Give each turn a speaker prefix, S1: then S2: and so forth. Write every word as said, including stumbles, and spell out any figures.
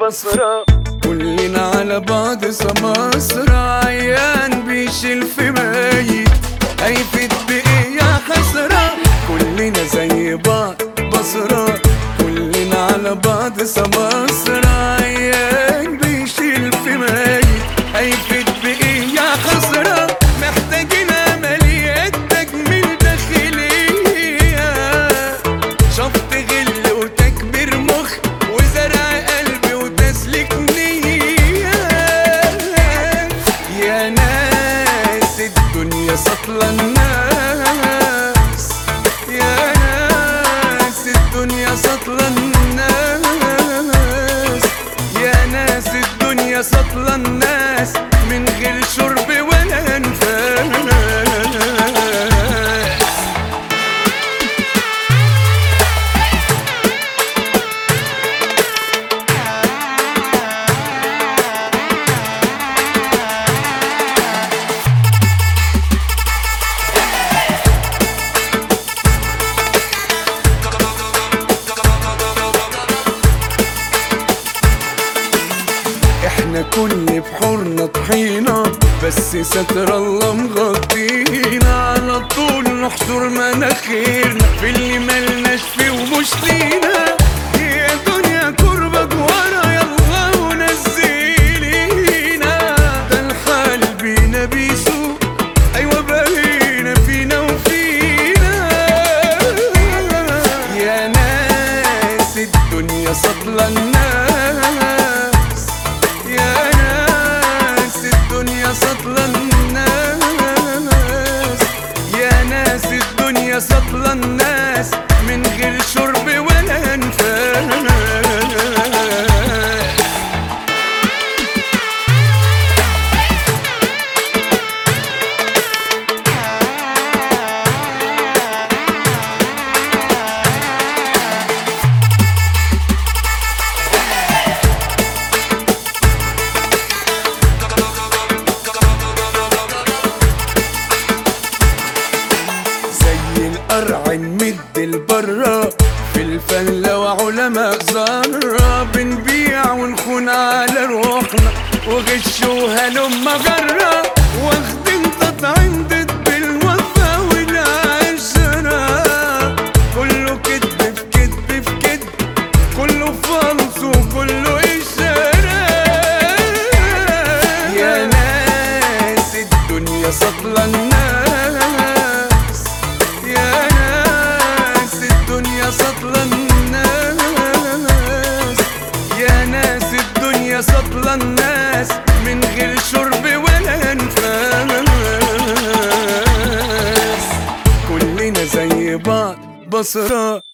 S1: بصرة، كلنا على بعض سماسرة، عيان بيشيل في ميت هيفيد بإيه يا حسرة، كلنا زي بعض بصرة، كلنا على بعض سماسرة، عيان بيشيل في ميت هيفيد بإيه يا حسرة، محتاجين عمليات تجميل داخلية، شفط غل وتكبير مخ وزرع قلب وتسليك نية، يا ناس الدنيا سطلة الناس، يا ناس الدنيا سطلة الناس، يا ناس الدنيا سطلة الناس من غير شرب ولا انفاس. احنا كل بحورنا طحينة، بس ستر الله مغطينا، على طول نحشر مناخيرنا في اللي ملناش فيه ومش لينا، يا دنيا كربة ورا يلا ونزلينا، ده الحال بينا بيسوق ايوه بقينا فينا وفينا، يا ناس الدنيا سطلة الناس، يا ناس الدنيا سطلة الناس، يا ناس الدنيا سطلة الناس من غير شرب ولا انفاس. القرع نمد البرة في الفلة وعلماء ذرة، بنبيع ونخون على روحنا وغش وهلم جرة، واخدين تطعيم ضد بالوفا والعشرة، كله كدب في كدب في كدب، كله فلس وكله إشارة، يا ناس الدنيا سطلة الناس، يا ناس الدنيا سطلة الناس، يا ناس الدنيا سطلة الناس من غير شرب ولا انفاس، كلنا زي بعض بصرة،